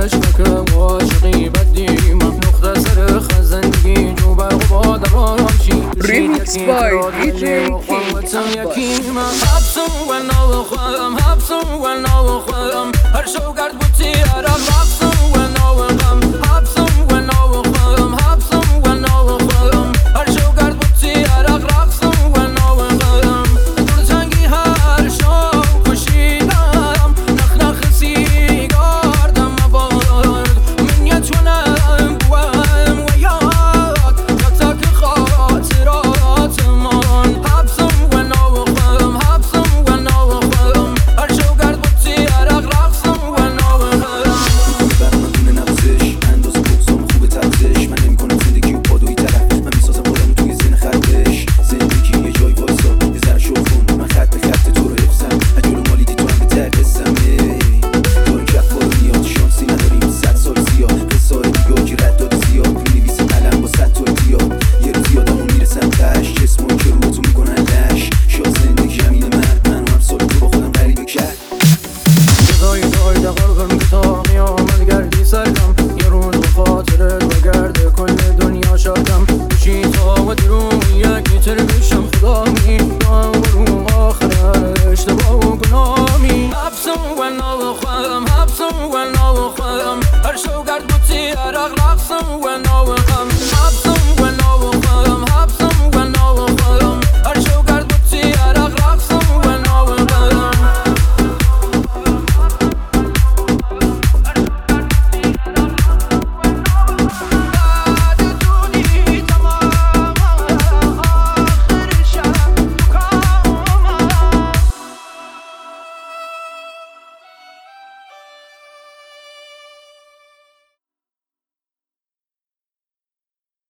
عشقك وعاشقی بدی مخنوق سر خزندگی جو برق با دوام شی Remix by DJ King. حبسم و نو خودم حبسم و نو خودم هر شو گرد بودی عرق رقصم و نو غم حبسم و نو خودم حبسم و نو خودم هر شو گرد بودی عرق رقصم و نو غم دور جنگی هر شو کشیدم نخ نخ سیگار دم بارد من یتونم بوام و یاد یادک خاطرات من حبسم و نو خودم حبسم و نو خودم هر شو گرد بودی عرق رقصم و نو غم برنامه نوازش اندازه بغضام خوبه ترزش من نمی‌کنم زندگی و پادویی طرف من میسازم خودم توی ذهن خربش زندگی یه جای وایسا یه ذره شوخون من خط به خط تو رو حفظم از جلو مالیدی تو هم به ته قسم داریم کف بارو نیاد شانسی نداریم 100 سال زیاد قصه های دیگه که رد داده زیاد می‌نویسم قلم با 100 تا اتیاد یه روز یادمون میرسم تش جسمون که رو تو میکنن لش شاد زندگی همینه من هم سال تو با خودم غریبه کرد صدای دایده قلقم که تا قیامت گردی سرکم یه روز و خاطرت بگرده کل دنیا شادم بشی تا و درون یکی تر بشم خدا می رو آخر اشتباه و گنامی حبسم و نو خودم حبسم و نو خودم هر شو گرد بودی عرق رقصم و نو